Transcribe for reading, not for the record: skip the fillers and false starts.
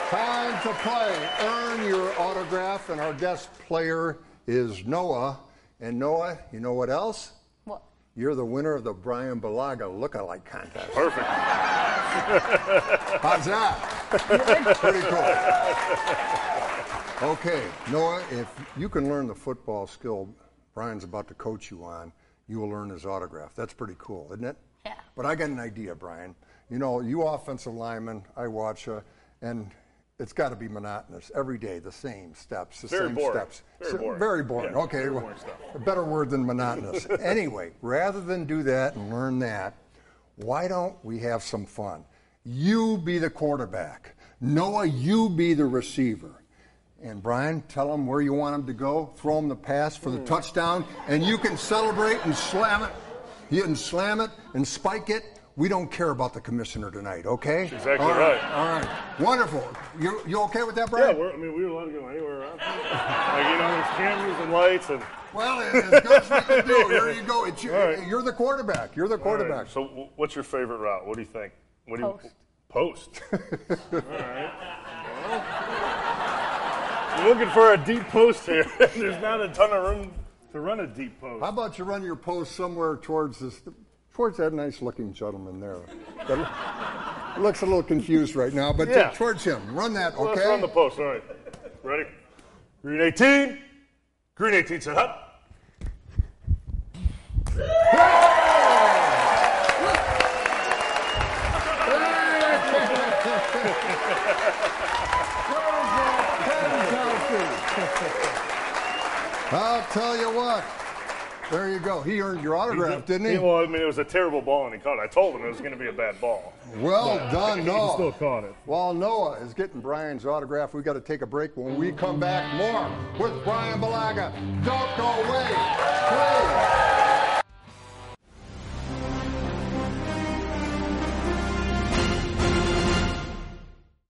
Time to play. Earn your autograph, and our guest player is Noah. And Noah, you know what else? What? You're the winner of the Brian Balaga Lookalike Contest. Perfect. How's that? Pretty cool. Okay, Noah, if you can learn the football skill Brian's about to coach you on, you will earn his autograph. That's pretty cool, isn't it? Yeah. But I got an idea, Brian. You know, you offensive linemen, I watch you, and it's got to be monotonous every day, the same steps, the Very same boring. steps. Very boring. Very boring. Yeah, Okay, very well, boring stuff. a better word than monotonous. Anyway, rather than do that and learn that, why don't we have some fun? You be the quarterback. Noah, you be the receiver. And Brian, tell him where you want him to go, throw him the pass for the touchdown, and you can celebrate and slam it. You can slam it and spike it. We don't care about the commissioner tonight, okay? That's exactly All right. All right. Wonderful. You okay with that, Brian? Yeah, we were allowed to go anywhere around. There's cameras and lights and. Well, as good as we can do. Here you go. Right. You're the quarterback. You're the quarterback. Right. So, what's your favorite route? What do you think? Post. All right. Well, you're looking for a deep post here. There's not a ton of room to run a deep post. How about you run your post somewhere towards that nice-looking gentleman there? That looks a little confused right now, but Yeah. towards him. Run that, okay? Let's run the post. All right. Ready? Green 18. Green 18 set up. I'll tell you what. There you go. He earned your autograph, didn't he? Well, I mean, it was a terrible ball, and he caught it. I told him it was going to be a bad ball. Well done, Noah. He still caught it. While Noah is getting Brian's autograph, we got to take a break. When we come back, more with Brian Balaga. Don't go away. Please.